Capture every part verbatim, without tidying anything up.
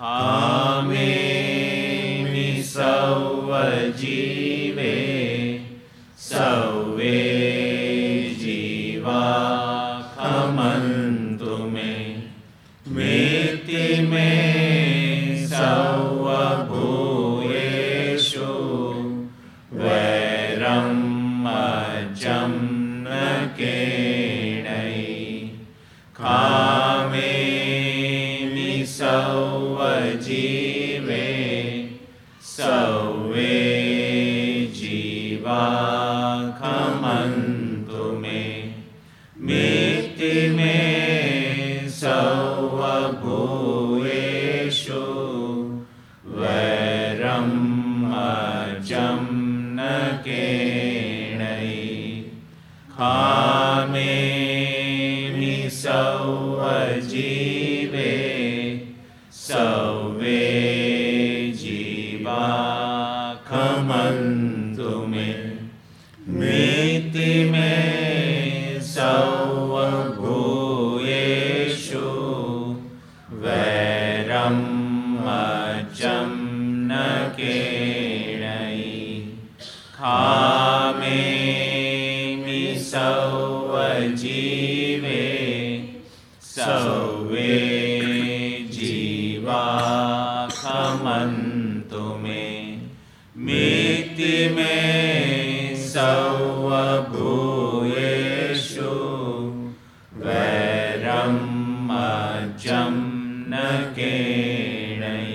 कामेमि सर्वजीवे सर्वे जीवा खमन्तु मे मेति मे सर्वभूयेषु वैरं अजं न केणै कामेमि सर्वजीवे सर्वे जीवा खमन्तु मे मेति मे सर्वभूयेषु वैरं अजं न केणै कामेमि सर्वजीवे सर्वे जीवा खमन्तु मे मेति मे सर्वभूयेषु वैरं अजं न केणै कामेमि सर्वजीवे सर्वे जीवा खमन्तु मे मेति मे सर्वभूयेषु वैरं अजं न केणै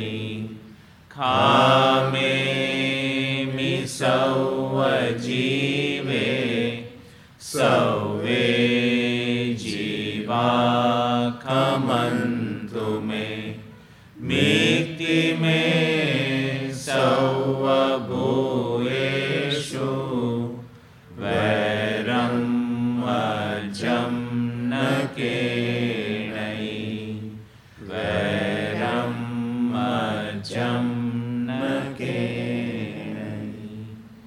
कामेमि सर्वजीवे सर्वे जीवा खमन्तु मे मेति मे सर्वभूयेषु वैरं अजं न केणै